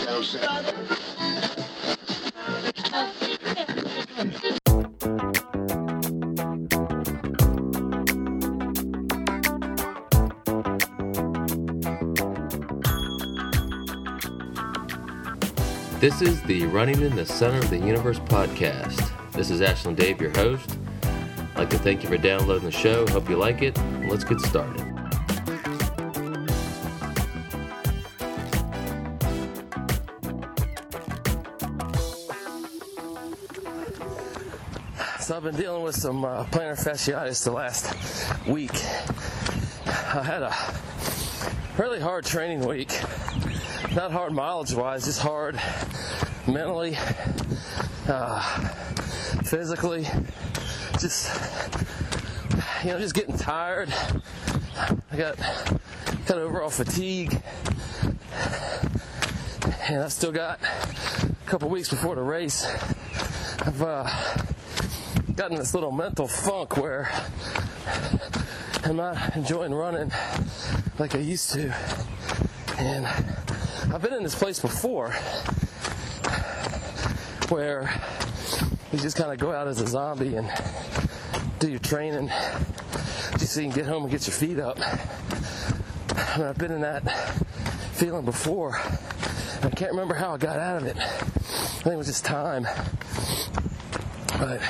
This is the Running in the Center of the Universe podcast. This is Ashland Dave, your host. I'd like to thank you for downloading the show. Hope you like it. Let's get started. So I've been dealing with some plantar fasciitis the last week. I had a really hard training week. Not hard mileage-wise, just hard mentally, physically, just getting tired. I got overall fatigue, and I've still got a couple weeks before the race. I've gotten this little mental funk where I'm not enjoying running like I used to, and I've been in this place before where you just kind of go out as a zombie and do your training just so you can get home and get your feet up. I mean, I've been in that feeling before. I can't remember how I got out of it. I think it was just time. But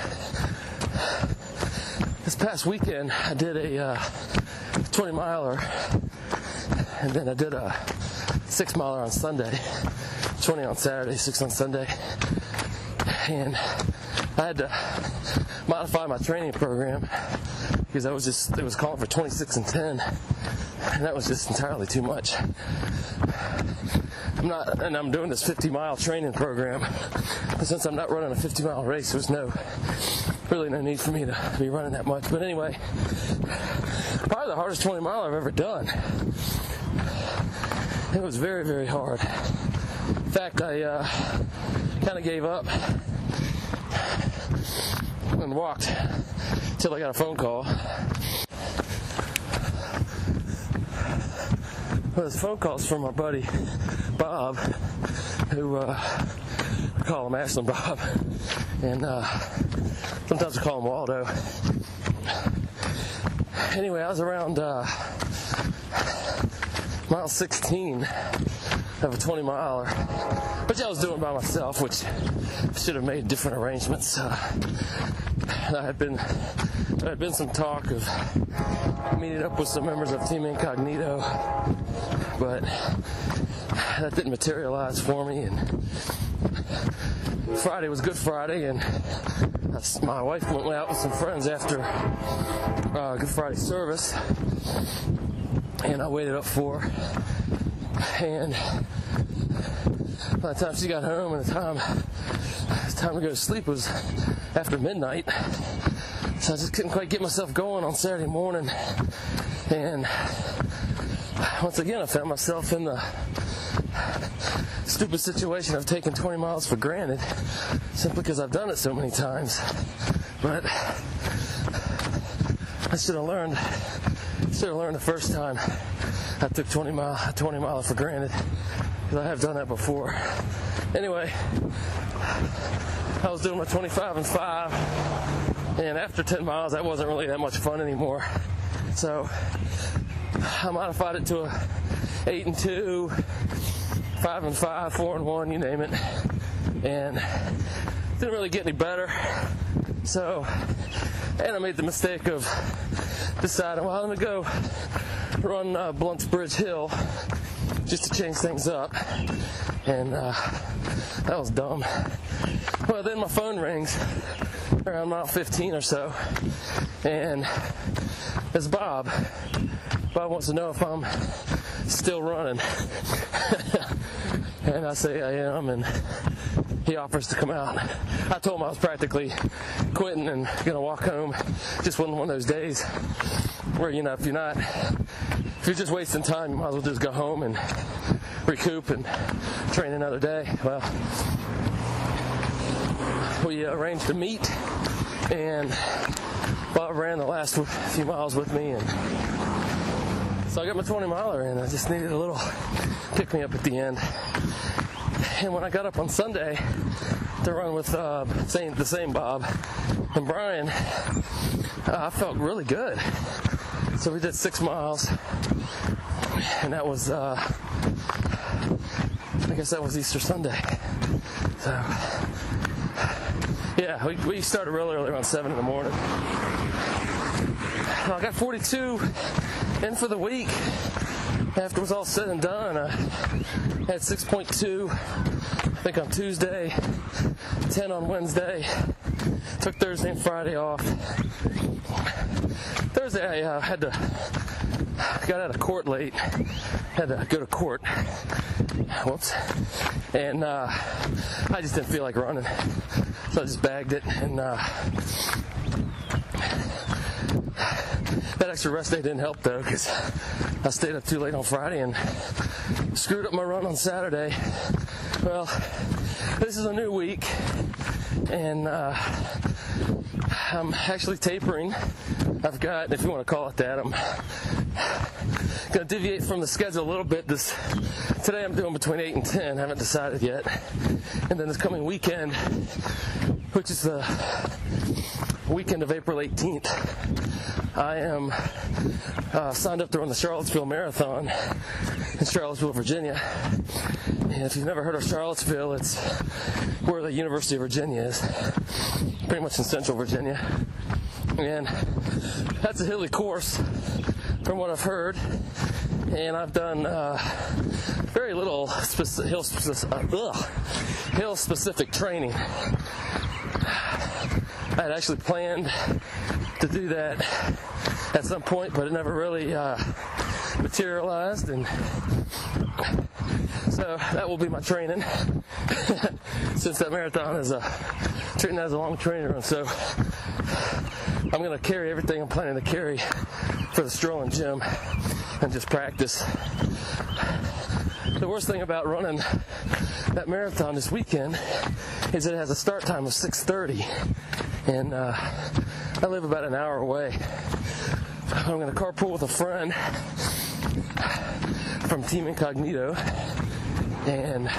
this past weekend, I did a 20-miler, and then I did a 6-miler on Sunday, 20 on Saturday, 6 on Sunday, and I had to modify my training program because it was calling for 26 and 10, and that was just entirely too much. I'm doing this 50-mile training program, but since I'm not running a 50-mile race, there's really no need for me to be running that much. But anyway, probably the hardest 20-mile I've ever done. It was very, very hard. In fact, I kind of gave up and walked till I got a phone call. Well, this phone call's from my buddy Bob, who I call him Ashland Bob, and sometimes I call him Waldo. Anyway, I was around mile 16 of a 20-miler, which I was doing by myself, which I should have made different arrangements. There had been some talk of meeting up with some members of Team Incognito, but that didn't materialize for me. And Friday was Good Friday, and my wife went out with some friends after Good Friday service, and I waited up for her, and by the time she got home and the time to go to sleep was after midnight, so I just couldn't quite get myself going on Saturday morning, and once again I found myself in the stupid situation of taking 20 miles for granted simply because I've done it so many times. But I should have learned the first time I took 20 miles for granted, because I have done that before. Anyway, I was doing my 25 and 5, and after 10 miles that wasn't really that much fun anymore, so I modified it to a 8 and 2, 5 and 5, 4 and 1, you name it, and didn't really get any better. So, and I made the mistake of deciding, well, I'm going to go run Blunt's Bridge Hill just to change things up, and that was dumb. Well, then my phone rings around mile 15 or so, and it's Bob. Bob wants to know if I'm still running. And I say I am, and he offers to come out. I told him I was practically quitting and going to walk home. Just wasn't one of those days where, if you're just wasting time, you might as well just go home and recoup and train another day. Well, we arranged to meet, and Bob ran the last few miles with me, and so I got my 20-miler, and I just needed a little pick-me-up at the end. And when I got up on Sunday to run with the same Bob and Brian, I felt really good. So we did 6 miles, and that was, I guess that was Easter Sunday. So, yeah, we started real early, around 7 in the morning. I got 42 in for the week. After it was all said and done, I had 6.2, I think, on Tuesday, 10 on Wednesday. Took Thursday and Friday off. Thursday I got out of court late. Had to go to court. Whoops. And I just didn't feel like running. So I just bagged it. And that extra rest day didn't help, though, because I stayed up too late on Friday and screwed up my run on Saturday. Well, this is a new week, and I'm actually tapering. I've got, if you want to call it that, I'm going to deviate from the schedule a little bit. Today I'm doing between 8 and 10. I haven't decided yet. And then this coming weekend, which is the weekend of April 18th, I am signed up to run the Charlottesville Marathon in Charlottesville, Virginia. And if you've never heard of Charlottesville, it's where the University of Virginia is, pretty much in central Virginia. And that's a hilly course from what I've heard. And I've done very little hill-specific training. I had actually planned to do that at some point, but it never really materialized, and so that will be my training since that marathon is treating as a long training run. So I'm going to carry everything I'm planning to carry for the Strolling Gym and just practice. The worst thing about running that marathon this weekend is it has a start time of 6:30, and I live about an hour away. I'm going to carpool with a friend from Team Incognito, and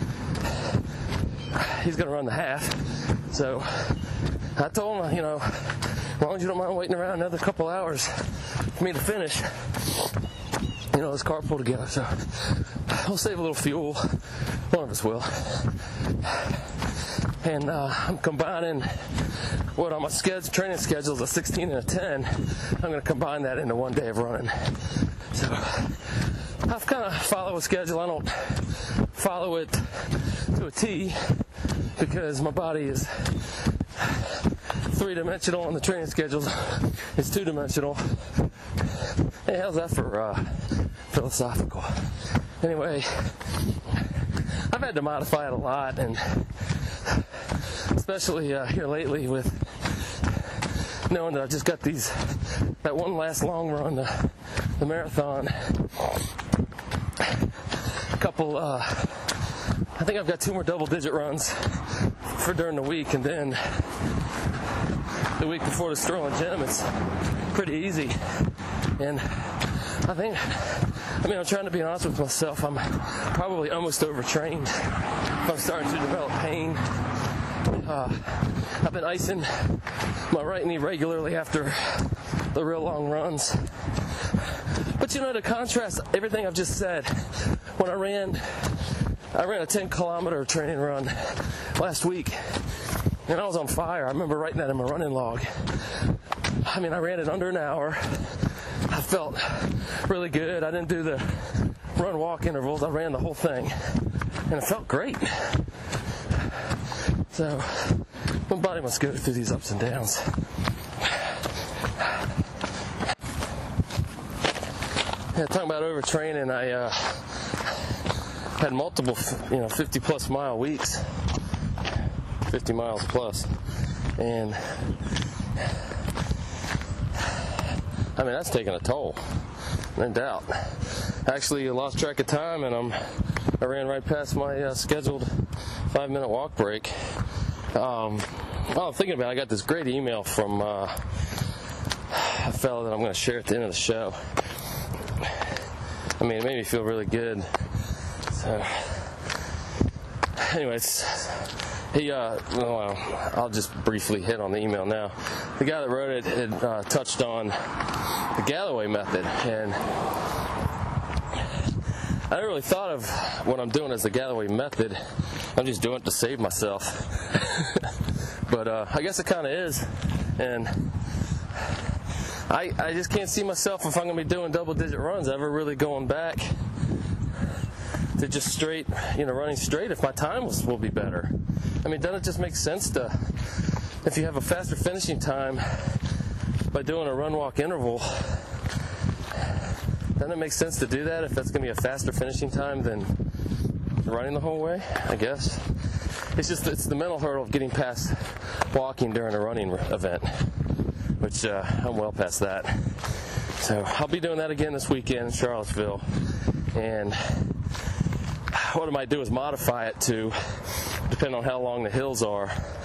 he's going to run the half. So I told him, as long as you don't mind waiting around another couple hours for me to finish, let's carpool together. So we'll save a little fuel. One of us will. And I'm combining what on my training schedule is a 16 and a 10. I'm going to combine that into one day of running. So I've kind of follow a schedule. I don't follow it to a T because my body is three-dimensional and the training schedule is two-dimensional. Hey, how's that for philosophical? Anyway, I've had to modify it a lot, and especially here lately with knowing that I've just got that one last long run, the marathon. I think I've got 2 more double-digit runs for during the week, and then the week before the Strolling Gym, it's pretty easy. And I'm trying to be honest with myself. I'm probably almost overtrained. I'm starting to develop pain. I've been icing my right knee regularly after the real long runs. But to contrast everything I've just said, when I ran a 10-kilometer training run last week, and I was on fire. I remember writing that in my running log. I ran it under an hour. I felt really good. I didn't do the run-walk intervals. I ran the whole thing, and it felt great. So my body must go through these ups and downs. Yeah, talking about overtraining, I had multiple, 50-plus mile weeks, 50 miles plus, and that's taking a toll, no doubt. Actually, I lost track of time, and I ran right past my scheduled 5-minute walk break. I'm thinking about it, I got this great email from a fellow that I'm going to share at the end of the show. It made me feel really good. So, anyways, I'll just briefly hit on the email now. The guy that wrote it had touched on the Galloway method, and I never really thought of what I'm doing as the Galloway method. I'm just doing it to save myself. But I guess it kind of is, and I just can't see myself, if I'm going to be doing double-digit runs, ever really going back to just straight, running straight if my time will be better. I mean, doesn't it just make sense to, if you have a faster finishing time by doing a run-walk interval, doesn't it make sense to do that if that's going to be a faster finishing time than running the whole way, I guess? It's the mental hurdle of getting past walking during a running event, which I'm well past that. So I'll be doing that again this weekend in Charlottesville, and what I might do is modify it to, depending on how long the hills are,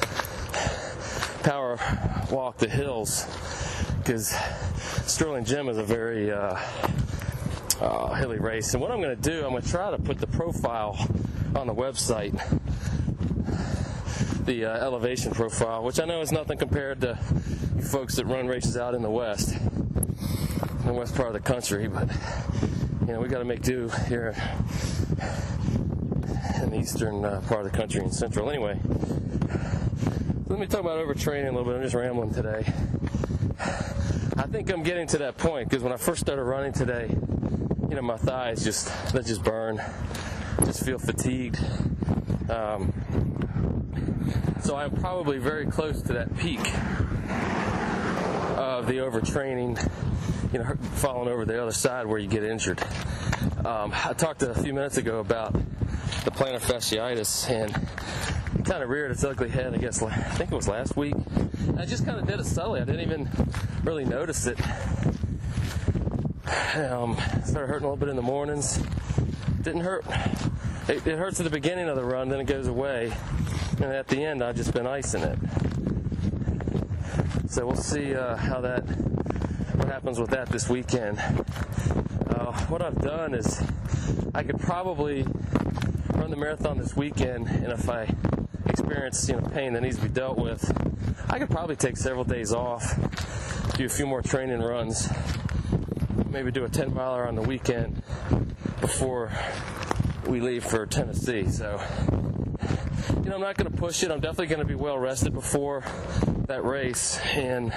power walk the hills, because Sterling Gym is a very hilly race. And what I'm going to do, I'm going to try to put the profile on the website, the elevation profile, which I know is nothing compared to you folks that run races out in the west part of the country, but we got to make do here in the eastern part of the country and central. Anyway, let me talk about overtraining a little bit. I'm just rambling today. I think I'm getting to that point, because when I first started running today, my thighs just burn, just feel fatigued. So I'm probably very close to that peak of the overtraining, falling over the other side where you get injured. I talked a few minutes ago about the plantar fasciitis, and it kind of reared its ugly head, I think it was last week. I just kind of did it subtly. I didn't even really notice it. Started hurting a little bit in the mornings. Didn't hurt. It hurts at the beginning of the run, then it goes away. And at the end, I've just been icing it. So we'll see what happens with that this weekend. What I've done is I could probably run the marathon this weekend, and if I experience pain that needs to be dealt with, I could probably take several days off, do a few more training runs, maybe do a 10-miler on the weekend before we leave for Tennessee. So, I'm not going to push it. I'm definitely going to be well rested before that race, and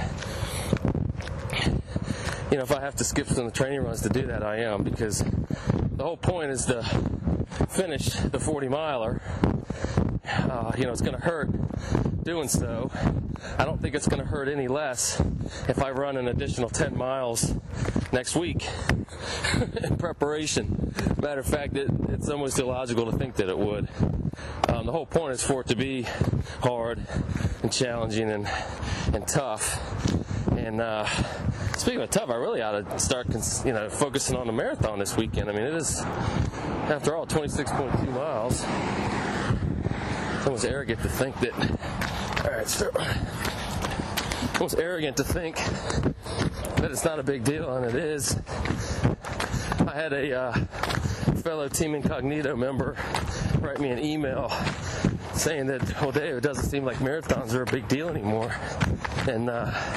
if I have to skip some of the training runs to do that, I am, because the whole point is to finish the 40-miler. It's going to hurt doing so. I don't think it's going to hurt any less if I run an additional 10 miles next week in preparation. Matter of fact, it's almost illogical to think that it would. The whole point is for it to be hard and challenging and tough. And speaking of tough, I really ought to start focusing on the marathon this weekend. I mean, it is, after all, 26.2 miles. It's almost arrogant to think that. All right, so almost arrogant to think that it's not a big deal, and it is. I had a fellow Team Incognito member write me an email saying that, well, Dave, it doesn't seem like marathons are a big deal anymore. And,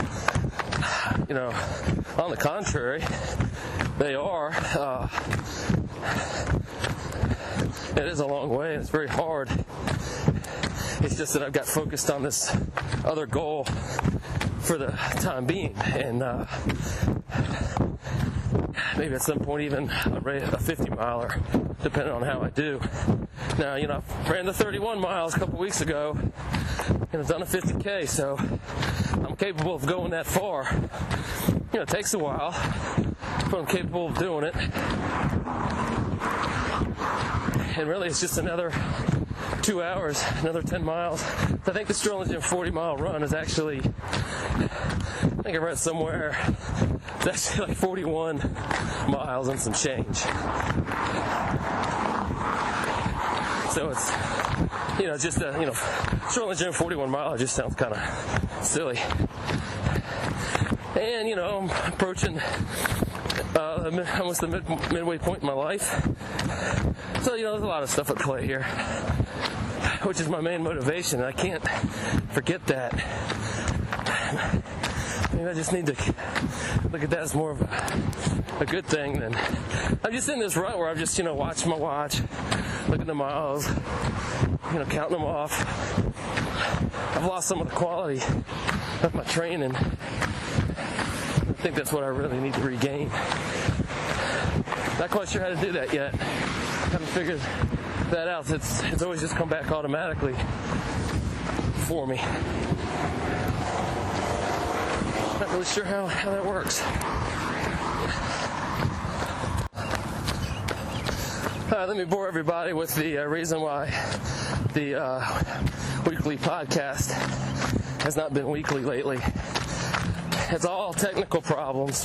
on the contrary, they are. It is a long way, and it's very hard. It's just that I've got focused on this other goal for the time being, and maybe at some point even a 50-miler, depending on how I do. Now, I ran the 31 miles a couple weeks ago, and I've done a 50K, so I'm capable of going that far. It takes a while, but I'm capable of doing it. And really, it's just another 2 hours, another 10 miles. I think the Sterling Gym 40-mile run is actually, I think I read somewhere, it's actually like 41 miles and some change. So it's, just Sterling Gym 41 mile just sounds kind of silly. And, I'm approaching almost the midway point in my life. So, there's a lot of stuff at play here. which is my main motivation. I can't forget that. Maybe I just need to look at that as more of a good thing than... I'm just in this rut where I've just, watched my watch, looking at the miles, counting them off. I've lost some of the quality of my training. I think that's what I really need to regain. Not quite sure how to do that yet. Haven't figured that out. It's always just come back automatically for me. Not really sure how that works. Let me bore everybody with the reason why the weekly podcast has not been weekly lately. It's all technical problems.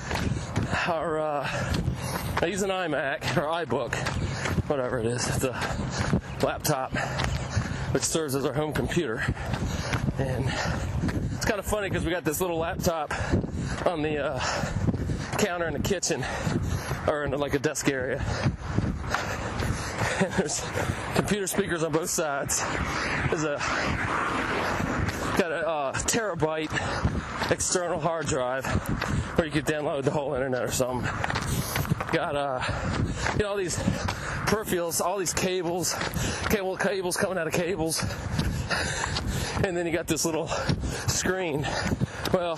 I use an iMac or iBook, whatever it is. It's a laptop which serves as our home computer. And it's kind of funny because we got this little laptop on the counter in the kitchen, or in like a desk area. And there's computer speakers on both sides. There's got a terabyte external hard drive where you could download the whole internet or something. Got all these peripherals, all these cables coming out of cables, and then you got this little screen. Well,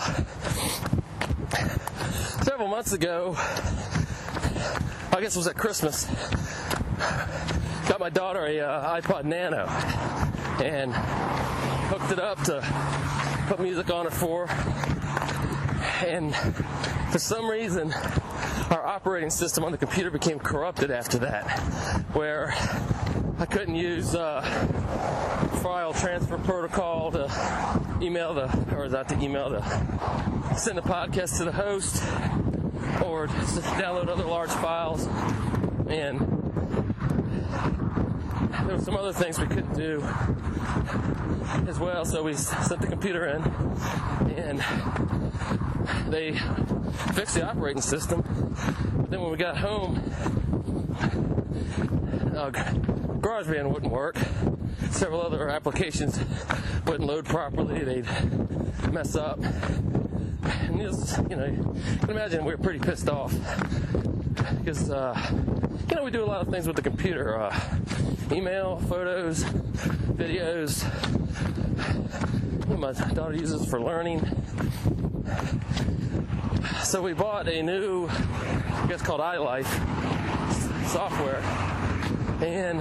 several months ago, I guess it was at Christmas, got my daughter a iPod Nano and hooked it up to put music on it for her. And for some reason, our operating system on the computer became corrupted after that, where I couldn't use file transfer protocol to send the podcast to the host, or just to download other large files. And there were some other things we couldn't do as well, so we sent the computer in, and they fixed the operating system. But then when we got home, GarageBand wouldn't work. Several other applications wouldn't load properly. They'd mess up. And you can imagine we were pretty pissed off because we do a lot of things with the computer: email, photos, videos. My daughter uses it for learning. So we bought a new, I guess called iLife software, and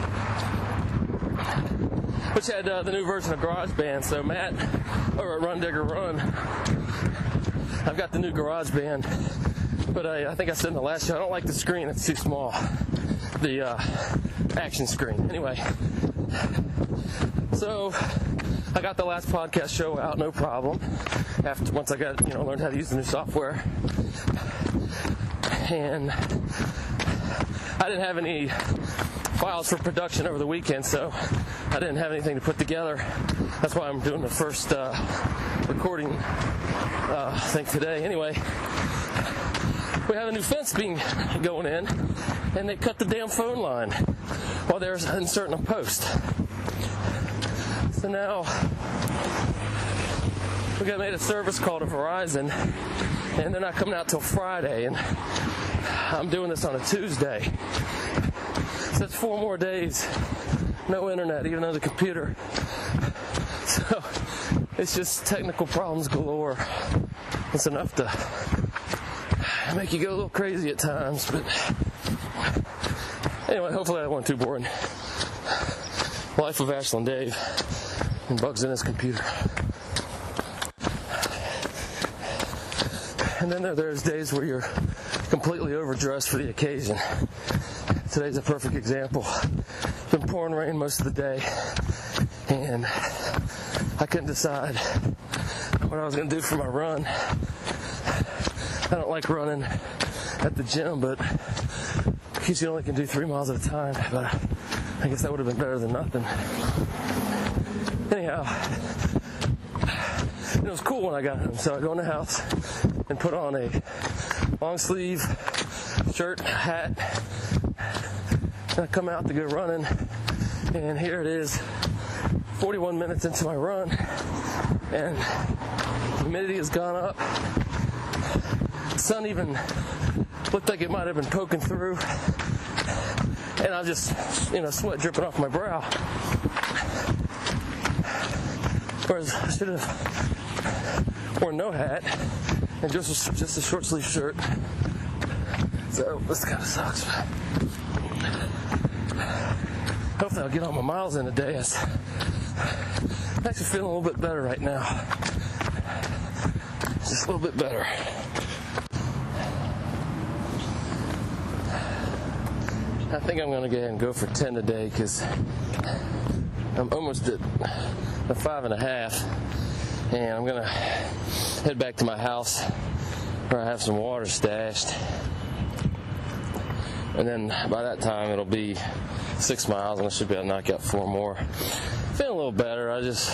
which had the new version of GarageBand. So Matt over at Run Digger Run, I've got the new GarageBand, but I think I said in the last show, I don't like the screen, it's too small, the action screen. Anyway, so I got the last podcast show out, no problem, once I got, learned how to use the new software. And I didn't have any files for production over the weekend, so I didn't have anything to put together. That's why I'm doing the first recording thing today. Anyway, we have a new fence being going in, and they cut the damn phone line while they're inserting a post. So now we got made a service call to Verizon, and they're not coming out till Friday, and I'm doing this on a Tuesday. So that's 4 more days, no internet, even on the computer. So it's just technical problems galore. It's enough to make you go a little crazy at times, but anyway, hopefully that wasn't too boring. Life of Ashland Dave and bugs in his computer. And then there's days where you're completely overdressed for the occasion. Today's a perfect example. It's been pouring rain most of the day, and I couldn't decide what I was going to do for my run. I don't like running at the gym, but because you only can do 3 miles at a time, but I guess that would have been better than nothing. Anyhow, it was cool when I got home, so I go in the house and put on a long sleeve shirt, hat, and I come out to go running, And here it is, 41 minutes into my run, and humidity has gone up. The sun even looked like it might have been poking through, and I just, sweat dripping off my brow. Whereas I should have worn no hat and just a short sleeve shirt. So this kind of sucks. Hopefully I'll get all my miles in a day. I'm actually feeling a little bit better right now. Just a little bit better. I think I'm going to go ahead and go for 10 today because I'm almost at a 5.5, and I'm going to head back to my house where I have some water stashed. And then by that time it'll be 6 miles, and I should be able to knock out 4 more. Feeling a little better. It's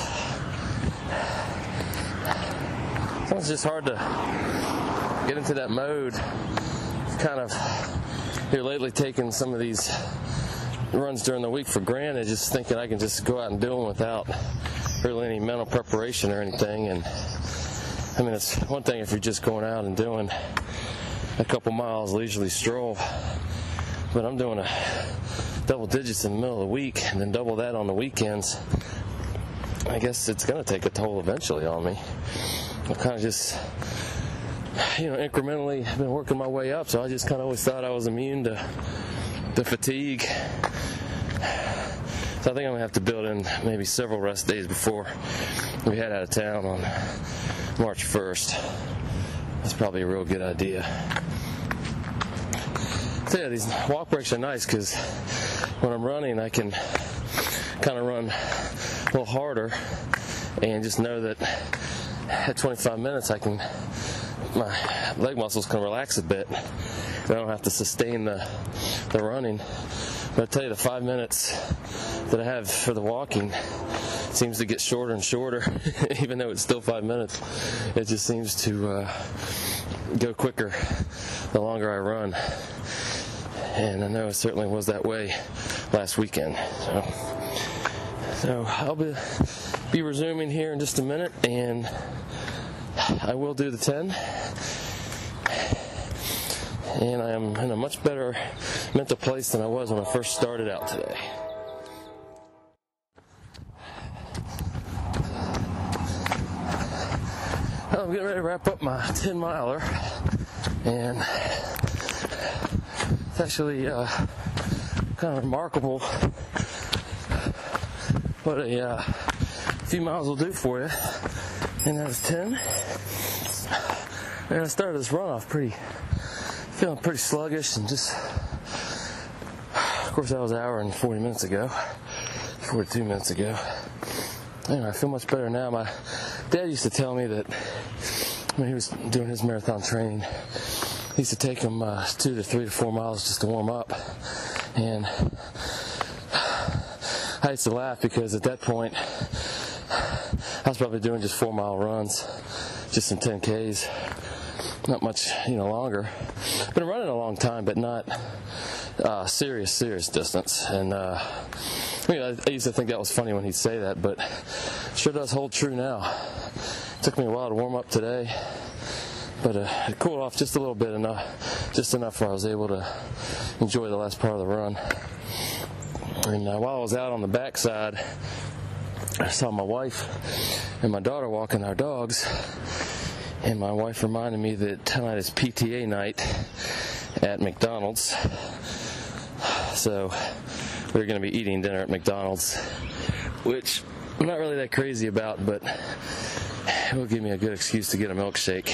just hard to get into that mode. Kind of here lately taking some of these runs during the week for granted, just thinking I can just go out and do them without really any mental preparation or anything. And I mean, it's one thing if you're just going out and doing a couple miles leisurely stroll, but I'm doing a double digits in the middle of the week and then double that on the weekends. I guess it's going to take a toll eventually on me. I've kind of just, incrementally been working my way up, so I just kind of always thought I was immune to fatigue. So I think I'm going to have to build in maybe several rest days before we head out of town on March 1st. That's probably a real good idea. So yeah, these walk breaks are nice because when I'm running, I can kind of run a little harder and just know that at 25 minutes my leg muscles can relax a bit. I don't have to sustain the running. But I tell you, the 5 minutes that I have for the walking seems to get shorter and shorter. Even though it's still 5 minutes, it just seems to go quicker the longer I run. And I know it certainly was that way last weekend. So I'll be resuming here in just a minute, and I will do the 10. And I am in a much better mental place than I was when I first started out today. I'm getting ready to wrap up my 10 miler, and it's actually kind of remarkable what a few miles will do for you. And that was 10. And I started this run off feeling pretty sluggish, and just, of course, that was an hour and 42 minutes ago. Anyway, I feel much better now. My dad used to tell me that when he was doing his marathon training, he used to take him 2 to 3 to 4 miles just to warm up. And I used to laugh because at that point, I was probably doing just 4-mile runs, just some 10Ks, not much, longer. Been running a long time, but not serious distance. And I used to think that was funny when he'd say that, but it sure does hold true now. It took me a while to warm up today, but it cooled off just a little bit, just enough where I was able to enjoy the last part of the run. And while I was out on the backside, I saw my wife and my daughter walking our dogs, and my wife reminded me that tonight is PTA night at McDonald's. So we're going to be eating dinner at McDonald's, which I'm not really that crazy about, but it will give me a good excuse to get a milkshake.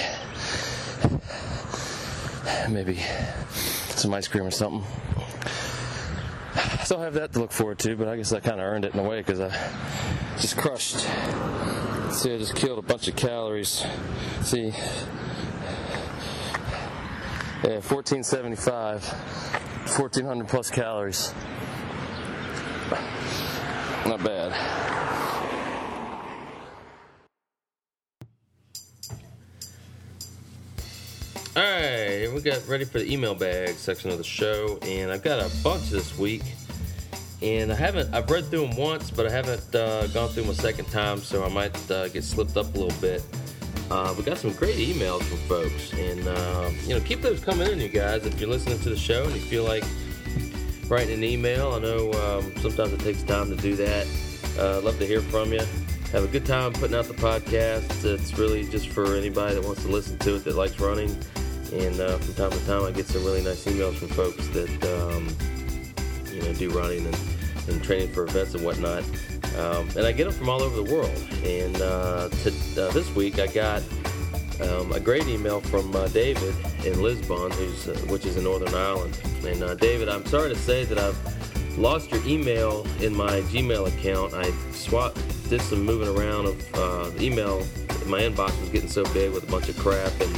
Maybe some ice cream or something. So I have that to look forward to, but I guess I kind of earned it in a way because I just crushed. See, I just killed a bunch of calories. See, 1475, 1,400 plus calories. Not bad. Alright, we got ready for the email bag section of the show, and I've got a bunch this week. And I've read through them once, but I haven't gone through them a second time, so I might get slipped up a little bit. We got some great emails from folks, and keep those coming in, you guys. If you're listening to the show and you feel like writing an email, I know sometimes it takes time to do that. Love to hear from you. Have a good time putting out the podcast. It's really just for anybody that wants to listen to it that likes running. And from time to time, I get some really nice emails from folks that do running and training for events and whatnot. And I get them from all over the world. And this week, I got a great email from David in Lisbon, which is in Northern Ireland. And David, I'm sorry to say that I've lost your email in my Gmail account. I did some moving around of the email. My inbox was getting so big with a bunch of crap, and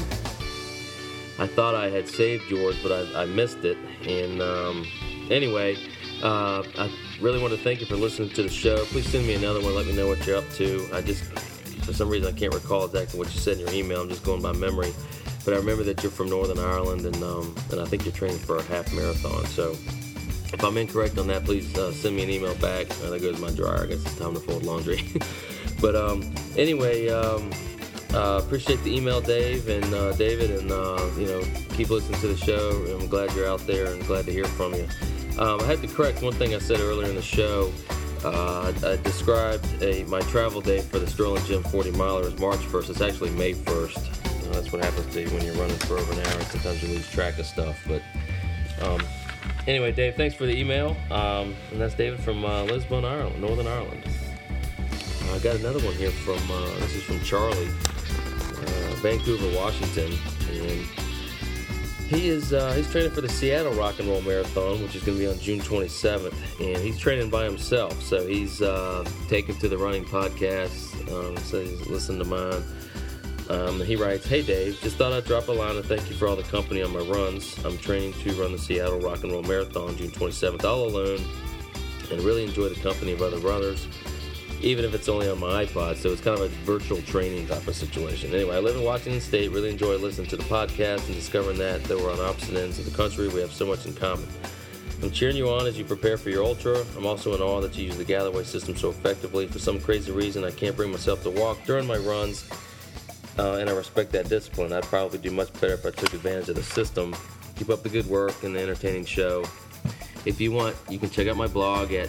I thought I had saved yours, but I missed it. And anyway, I really want to thank you for listening to the show. Please send me another one. Let me know what you're up to. For some reason, I can't recall exactly what you said in your email. I'm just going by memory. But I remember that you're from Northern Ireland, and I think you're training for a half marathon. So if I'm incorrect on that, please send me an email back. There goes my dryer. I guess it's time to fold laundry. But anyway, appreciate the email, Dave and David, and keep listening to the show. I'm glad you're out there and glad to hear from you. I had to correct one thing I said earlier in the show. I described my travel date for the Sterling Gym 40 miler as March 1st. It's actually May 1st. That's what happens to you when you're running for over an hour. Sometimes you lose track of stuff. But anyway, Dave, thanks for the email. And that's David from Lisbon, Ireland, Northern Ireland. I got another one here from, this is from Charlie, Vancouver, Washington. And he's training for the Seattle Rock and Roll Marathon, which is going to be on June 27th. And he's training by himself. So he's taken to the running podcast. So he's listened to mine. He writes, "Hey Dave, just thought I'd drop a line and thank you for all the company on my runs. I'm training to run the Seattle Rock and Roll Marathon June 27th all alone and really enjoy the company of other runners, even if it's only on my iPod, so it's kind of a virtual training type of situation. Anyway, I live in Washington State, really enjoy listening to the podcast and discovering that though we're on opposite ends of the country, we have so much in common. I'm cheering you on as you prepare for your ultra. I'm also in awe that you use the Galloway system so effectively. For some crazy reason, I can't bring myself to walk during my runs, and I respect that discipline. I'd probably do much better if I took advantage of the system. Keep up the good work and the entertaining show. If you want, you can check out my blog at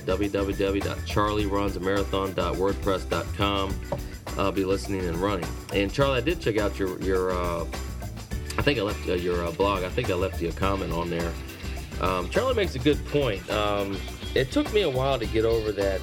www.charlierunsmarathon.wordpress.com. I'll be listening and running. And Charlie, I did check out your I think I left your blog. I think I left you a comment on there. Charlie makes a good point. It took me a while to get over that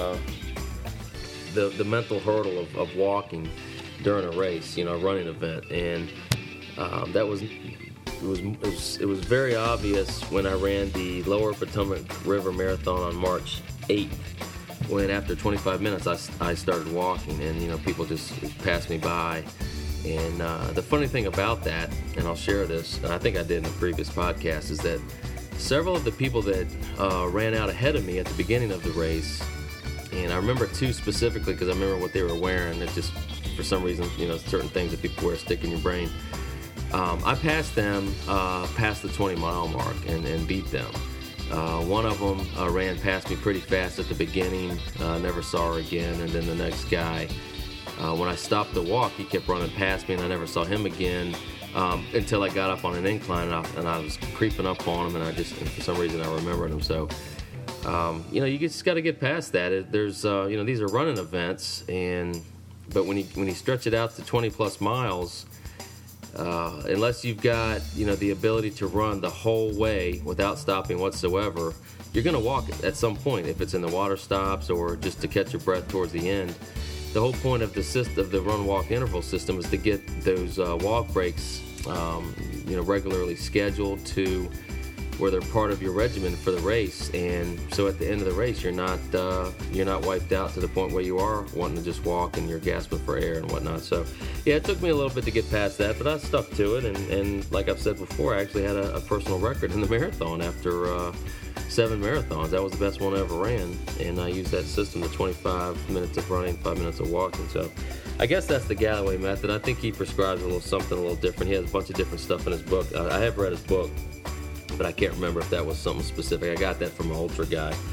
the mental hurdle of walking during a race, a running event, and that was. It was very obvious when I ran the Lower Potomac River Marathon on March 8th, when after 25 minutes I started walking, and people just passed me by. And the funny thing about that, and I'll share this, and I think I did in the previous podcast, is that several of the people that ran out ahead of me at the beginning of the race, and I remember two specifically because I remember what they were wearing. It just, for some reason, certain things that people wear stick in your brain. I passed them past the 20-mile mark and beat them. One of them ran past me pretty fast at the beginning, never saw her again, and then the next guy, when I stopped to walk, he kept running past me, and I never saw him again until I got up on an incline, and I was creeping up on him, and for some reason I remembered him. So, you just got to get past that. There's, these are running events, but when you stretch it out to 20-plus miles, unless you've got the ability to run the whole way without stopping whatsoever, you're going to walk it at some point, if it's in the water stops or just to catch your breath towards the end. The whole point of the run-walk interval system is to get those walk breaks regularly scheduled to where they're part of your regimen for the race, and so at the end of the race you're not wiped out to the point where you are wanting to just walk and you're gasping for air and whatnot. So yeah, it took me a little bit to get past that, but I stuck to it, and like I've said before, I actually had a personal record in the marathon after 7 marathons. That was the best one I ever ran, and I used that system, the 25 minutes of running, 5 minutes of walking. So I guess that's the Galloway method. I think he prescribes something a little different. He has a bunch of different stuff in his book. I have read his book, but I can't remember if that was something specific. I got that from an ultra guy.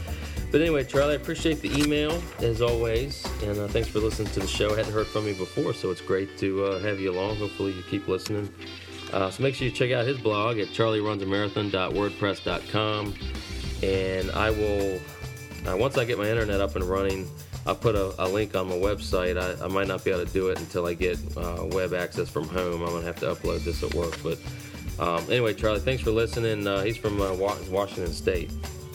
But anyway, Charlie, I appreciate the email, as always, and thanks for listening to the show. I hadn't heard from you before, so it's great to have you along. Hopefully you keep listening. So make sure you check out his blog at charlierunsAmarathon.wordpress.com, and I will, once I get my internet up and running, I'll put a link on my website. I might not be able to do it until I get web access from home. I'm going to have to upload this at work. But anyway, Charlie, thanks for listening. He's from Washington State.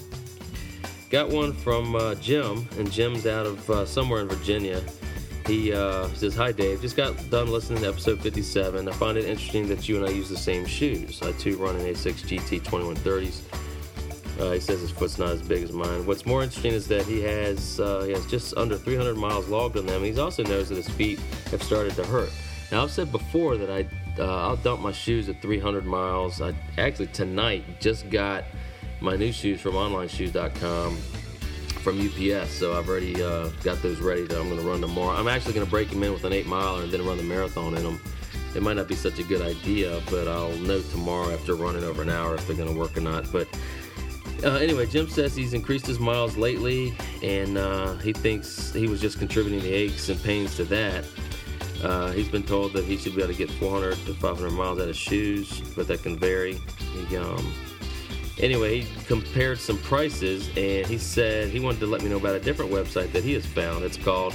Got one from Jim, and Jim's out of somewhere in Virginia. He says, "Hi, Dave. Just got done listening to episode 57. I find it interesting that you and I use the same shoes. I, too, run an Asics GT 2130s. He says his foot's not as big as mine. What's more interesting is that he has just under 300 miles logged on them. He also knows that his feet have started to hurt. Now, I've said before that I'll dump my shoes at 300 miles. I actually tonight just got my new shoes from onlineshoes.com from UPS, so I've already got those ready that I'm going to run tomorrow. I'm actually going to break them in with an 8-miler and then run the marathon in them. It might not be such a good idea, but I'll know tomorrow after running over an hour if they're going to work or not. But anyway, Jim says he's increased his miles lately, and he thinks he was just contributing the aches and pains to that. He's been told that he should be able to get 400 to 500 miles out of shoes, but that can vary. Anyway, he compared some prices, and he said he wanted to let me know about a different website that he has found. It's called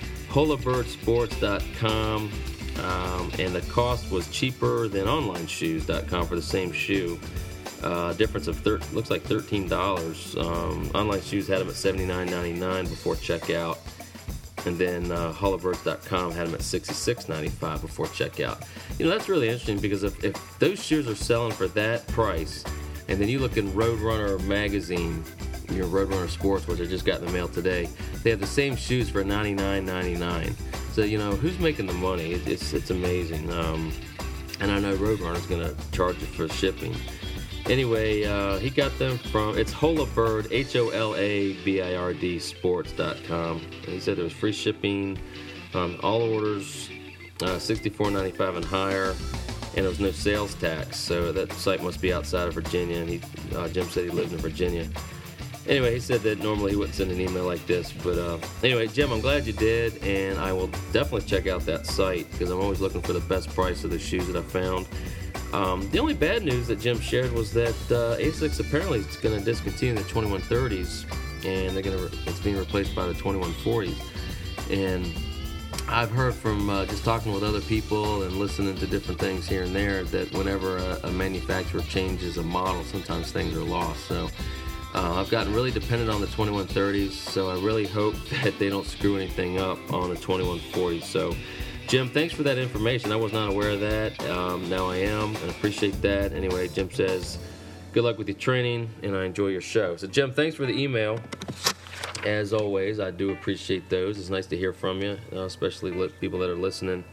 holabirdsports.com, and the cost was cheaper than onlineshoes.com for the same shoe. Difference of looks like $13. Online Shoes had them at $79.99 before checkout, and then holabirds.com had them at $66.95 before checkout. That's really interesting, because if those shoes are selling for that price, and then you look in Roadrunner magazine, Roadrunner Sports, which I just got in the mail today, they have the same shoes for $99.99. So who's making the money? It's amazing. And I know Roadrunner's going to charge you for shipping. Anyway, he got them from, it's Holabird, HOLABIRD sports.com. And he said there was free shipping on all orders, $64.95 and higher, and there was no sales tax. So that site must be outside of Virginia, and Jim said he lived in Virginia. Anyway, he said that normally he wouldn't send an email like this. But anyway, Jim, I'm glad you did, and I will definitely check out that site, because I'm always looking for the best price of the shoes that I found. The only bad news that Jim shared was that Asics apparently is going to discontinue the 2130s, and it's being replaced by the 2140s. And I've heard from just talking with other people and listening to different things here and there that whenever a manufacturer changes a model, sometimes things are lost. So I've gotten really dependent on the 2130s, so I really hope that they don't screw anything up on the 2140s. So Jim, thanks for that information. I was not aware of that. Now I am, and appreciate that. Anyway, Jim says, good luck with your training, and I enjoy your show. So, Jim, thanks for the email. As always, I do appreciate those. It's nice to hear from you, especially people that are listening.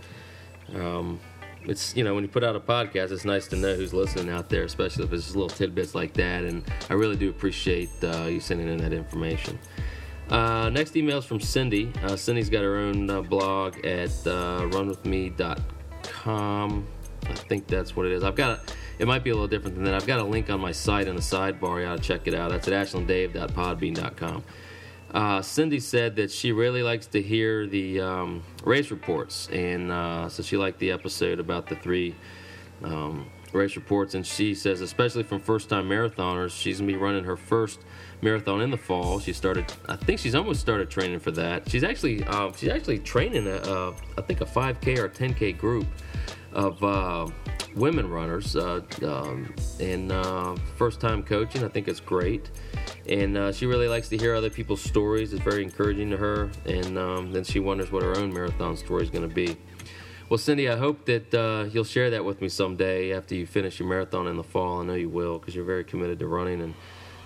It's, when you put out a podcast, it's nice to know who's listening out there, especially if it's just little tidbits like that, and I really do appreciate you sending in that information. Next email is from Cindy. Cindy's got her own blog at runwithme.com. I think that's what it is. It might be a little different than that. I've got a link on my site in the sidebar. You ought to check it out. That's at ashlanddave.podbean.com. Cindy said that she really likes to hear the race reports, and so she liked the episode about the 3 race reports, and she says, especially from first-time marathoners, she's going to be running her first marathon in the fall. I think she's almost started training for that. She's actually training I think a 5K or a 10K group of women runners, and first-time coaching. I think it's great, and she really likes to hear other people's stories. It's very encouraging to her, and then she wonders what her own marathon story is going to be. Well, Cindy, I hope that you'll share that with me someday after you finish your marathon in the fall. I know you will, because you're very committed to running, and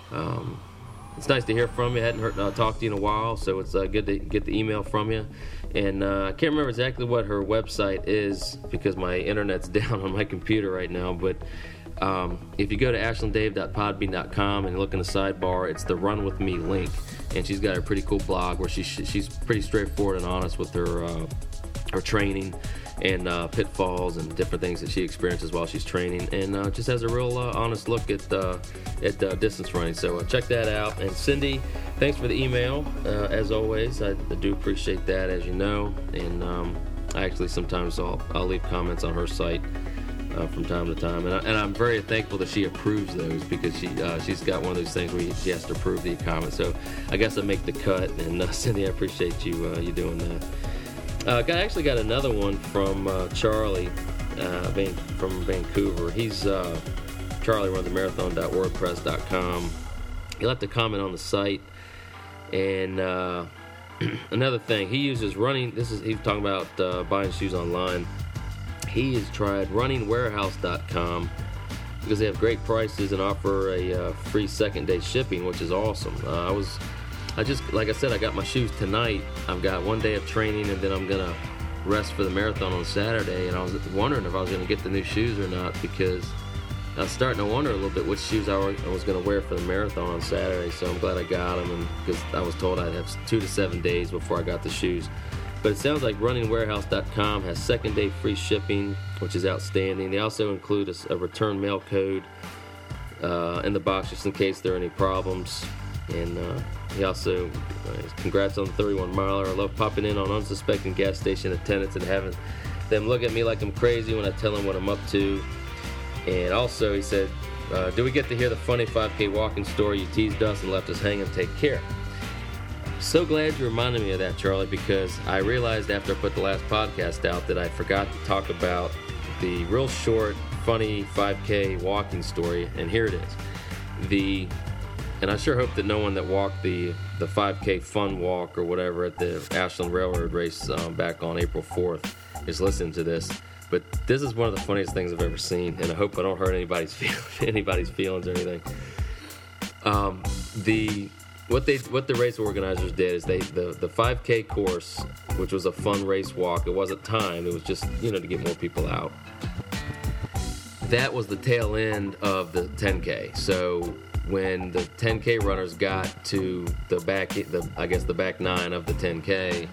it's nice to hear from you. I hadn't talked to you in a while, so it's good to get the email from you. And I can't remember exactly what her website is, because my internet's down on my computer right now, but if you go to ashlanddave.podbean.com and look in the sidebar, it's the Run With Me link, and she's got a pretty cool blog where she's pretty straightforward and honest with her training, and pitfalls and different things that she experiences while she's training, and just has a real honest look at distance running. So check that out. And Cindy, thanks for the email. As always, I do appreciate that, as you know. And I actually sometimes I'll leave comments on her site from time to time, and I'm very thankful that she approves those, because she's got one of those things where she has to approve the comments. So I guess I make the cut, and Cindy, I appreciate you doing that. I actually got another one from Charlie from Vancouver. He's Charlie runs marathon.wordpress.com. He left a comment on the site, and another thing, he uses running. He's talking about buying shoes online. He has tried runningwarehouse.com because they have great prices and offer a free second-day shipping, which is awesome. Like I said, I got my shoes tonight. I've got one day of training, and then I'm going to rest for the marathon on Saturday, and I was wondering if I was going to get the new shoes or not, because I was starting to wonder a little bit which shoes I was going to wear for the marathon on Saturday. So I'm glad I got them, and because I was told I'd have 2 to 7 days before I got the shoes. But it sounds like runningwarehouse.com has second-day free shipping, which is outstanding. They also include a return mail code in the box just in case there are any problems. And he also, congrats on the 31-miler. I love popping in on unsuspecting gas station attendants and having them look at me like I'm crazy when I tell them what I'm up to. And also, he said, do we get to hear the funny 5K walking story you teased us and left us hanging? Take care. So glad you reminded me of that, Charlie, because I realized after I put the last podcast out that I forgot to talk about the real short, funny 5K walking story, and here it is. And I sure hope that no one that walked the 5K fun walk or whatever at the Ashland Railroad race back on April 4th is listening to this. But this is one of the funniest things I've ever seen, and I hope I don't hurt anybody's feelings or anything. What the race organizers did is the 5K course, which was a fun race walk. It wasn't timed. It was just to get more people out. That was the tail end of the 10K. So when the 10K runners got to the back 9 of the 10K,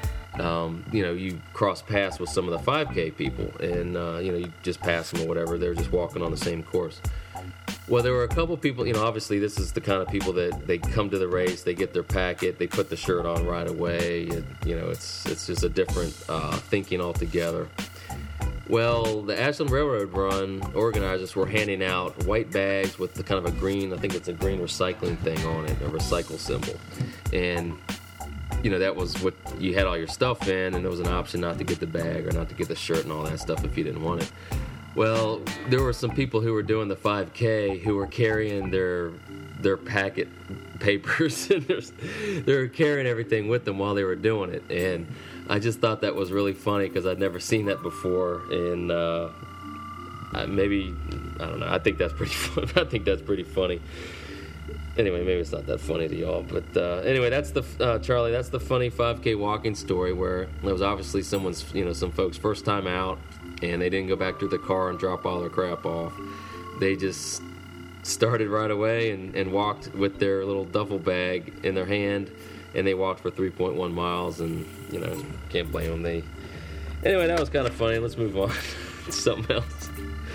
you cross paths with some of the 5K people, and you just pass them or whatever. They're just walking on the same course. Well, there were a couple people, obviously this is the kind of people that they come to the race, they get their packet, they put the shirt on right away. It's just a different thinking altogether. Well, the Ashland Railroad Run organizers were handing out white bags with the kind of a green, I think it's a green recycling thing on it, a recycle symbol. And that was what you had all your stuff in, and there was an option not to get the bag or not to get the shirt and all that stuff if you didn't want it. Well, there were some people who were doing the 5K who were carrying their packet papers, and they were carrying everything with them while they were doing it. And I just thought that was really funny because I'd never seen that before. And maybe, I don't know, I think that's pretty funny. I think that's pretty funny. Anyway, maybe it's not that funny to y'all, but anyway, that's Charlie. That's the funny 5K walking story where it was obviously someone's, some folks' first time out, and they didn't go back to the car and drop all their crap off. They just started right away and walked with their little duffel bag in their hand, and they walked for 3.1 miles, and can't blame them. Anyway, that was kind of funny. Let's move on to something else.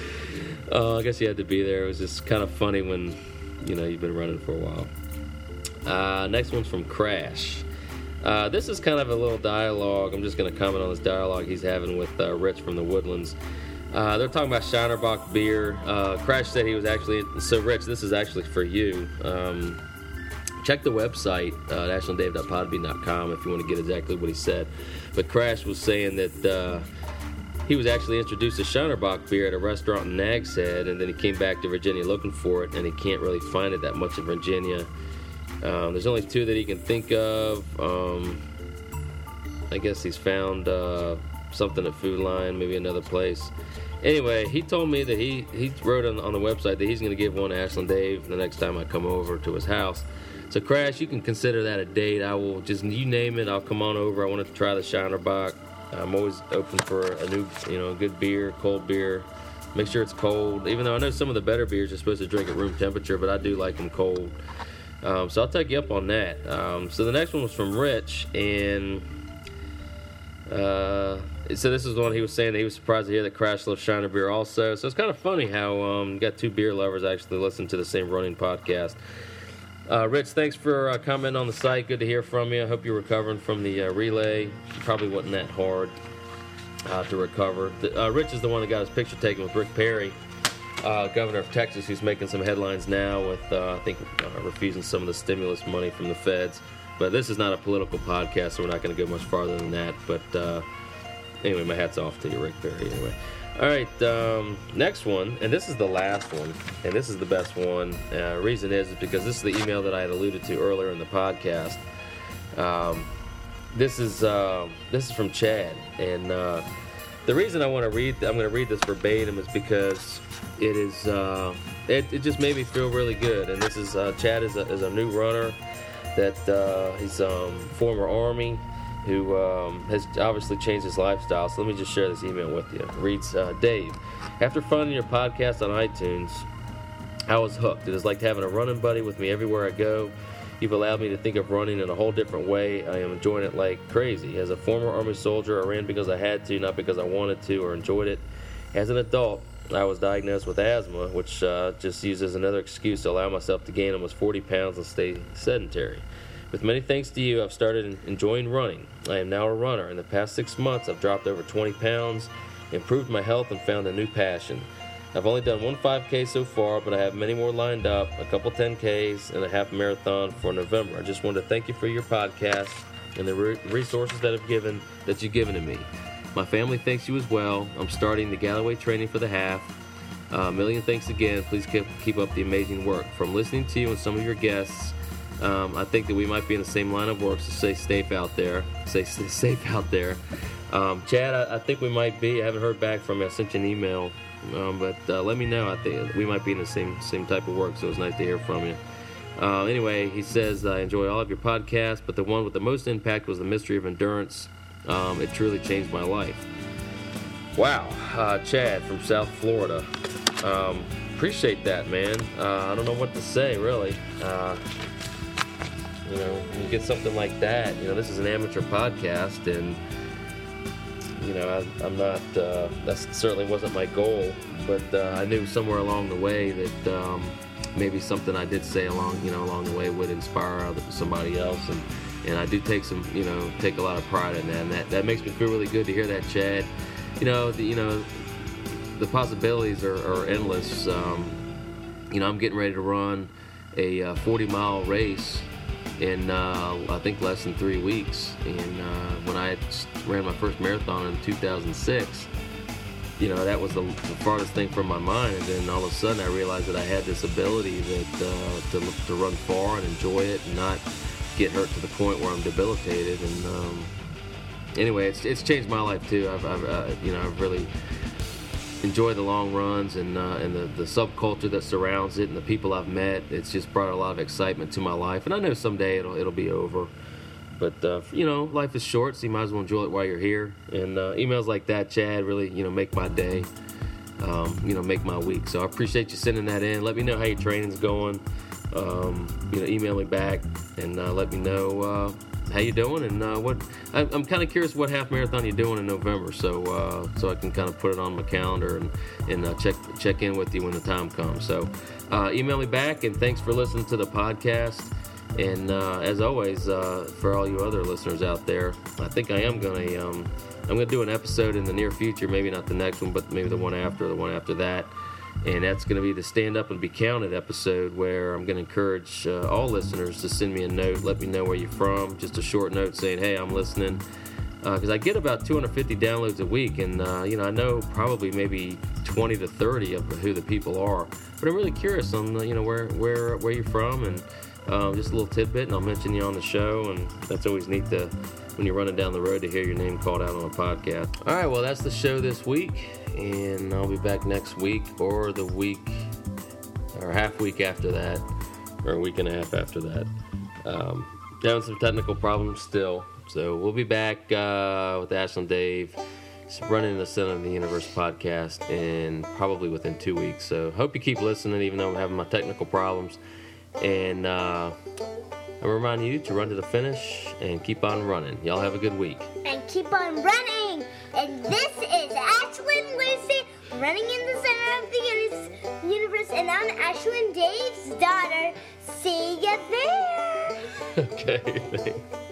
I guess you had to be there. It was just kind of funny when you've been running for a while. Next one's from Crash. This is kind of a little dialogue. I'm just going to comment on this dialogue he's having with Rich from the Woodlands. They're talking about Shinerbach beer. Crash said he was actually... So, Rich, this is actually for you. Check the website at ashlanddave.podbean.com if you want to get exactly what he said. But Crash was saying that... he was actually introduced to Shinerbach beer at a restaurant in Nag's Head, and then he came back to Virginia looking for it, and he can't really find it that much in Virginia. There's only 2 that he can think of. I guess he's found something at Food Line, maybe another place. Anyway, he told me that he wrote on the website that he's going to give one to Ashland Dave the next time I come over to his house. So, Crash, you can consider that a date. I will just, you name it, I'll come on over. I want to try the Shinerbach. I'm always open for a new, good beer, cold beer. Make sure it's cold. Even though I know some of the better beers you're supposed to drink at room temperature, but I do like them cold. So I'll take you up on that. So the next one was from Rich, and So this is the one he was saying that he was surprised to hear that Crash loves Shiner beer also. So it's kind of funny how you got two beer lovers actually listen to the same running podcast. Rich, thanks for commenting on the site. Good to hear from you. I hope you're recovering from the relay. It probably wasn't that hard to recover. Rich is the one that got his picture taken with Rick Perry, governor of Texas, who's making some headlines now with, I think, refusing some of the stimulus money from the feds. But this is not a political podcast, so we're not going to go much farther than that. But anyway, my hat's off to you, Rick Perry. Anyway, all right, next one, and this is the last one, and this is the best one. Reason is because this is the email that I had alluded to earlier in the podcast. This is from Chad, and the reason I'm going to read this verbatim is because it is it just made me feel really good. And this is Chad is a new runner that he's former Army who has obviously changed his lifestyle. So let me just share this email with you. It reads, Dave, after finding your podcast on iTunes, I was hooked. It is like having a running buddy with me everywhere I go. You've allowed me to think of running in a whole different way. I am enjoying it like crazy. As a former Army soldier, I ran because I had to, not because I wanted to or enjoyed it. As an adult, I was diagnosed with asthma, which just uses another excuse to allow myself to gain almost 40 pounds and stay sedentary. With many thanks to you, I've started enjoying running. I am now a runner. In the past 6 months, I've dropped over 20 pounds, improved my health, and found a new passion. I've only done one 5K so far, but I have many more lined up, a couple 10Ks, and a half marathon for November. I just wanted to thank you for your podcast and the resources that you've given to me. My family thanks you as well. I'm starting the Galloway training for the half. A million thanks again. Please keep up the amazing work. From listening to you and some of your guests, I think that we might be in the same line of work, so stay safe out there. Stay safe out there. Chad, I think we might be. I haven't heard back from you. I sent you an email, but let me know. I think we might be in the same type of work, so it's nice to hear from you. Anyway, he says, I enjoy all of your podcasts, but the one with the most impact was The Mystery of Endurance. It truly changed my life. Wow. Chad from South Florida. Appreciate that, man. I don't know what to say, really. When you get something like that, this is an amateur podcast, and, I'm not, that certainly wasn't my goal, but I knew somewhere along the way that maybe something I did say along the way would inspire somebody else, and I do take take a lot of pride in that, and that makes me feel really good to hear that, Chad. The possibilities are endless. I'm getting ready to run a 40-mile race in I think less than 3 weeks, and when I ran my first marathon in 2006, that was the farthest thing from my mind, and then all of a sudden I realized that I had this ability to run far and enjoy it and not get hurt to the point where I'm debilitated. And anyway, it's changed my life too. I've really enjoyed the long runs and the subculture that surrounds it and the people I've met. It's just brought a lot of excitement to my life, and I know someday it'll be over. But life is short, so you might as well enjoy it while you're here. And emails like that, Chad, really make my day, make my week. So I appreciate you sending that in. Let me know how your training's going. Email me back and let me know how you doing, and I'm kind of curious what half marathon you're doing in November, so I can kind of put it on my calendar and check in with you when the time comes. So email me back, and thanks for listening to the podcast. And as always, for all you other listeners out there, I think I am gonna do an episode in the near future, maybe not the next one, but maybe the one after, or the one after that. And that's going to be the Stand Up and Be Counted episode, where I'm going to encourage all listeners to send me a note, let me know where you're from, just a short note saying, hey, I'm listening. Because I get about 250 downloads a week, and I know probably maybe 20 to 30 of who the people are. But I'm really curious on where you're from, and just a little tidbit, and I'll mention you on the show. And that's always neat when you're running down the road to hear your name called out on a podcast. All right, well, that's the show this week. And I'll be back next week, or the week, or half week after that, or a week and a half after that. Having some technical problems still, so we'll be back with Ashland Dave, running the Center of the Universe podcast, and probably within 2 weeks. So hope you keep listening, even though I'm having my technical problems. And I remind you to run to the finish and keep on running. Y'all have a good week. Thank you. keep on running. And this is Ashlyn Lucy running in the center of the universe. And I'm Ashlyn Dave's daughter. See you there. Okay, thanks.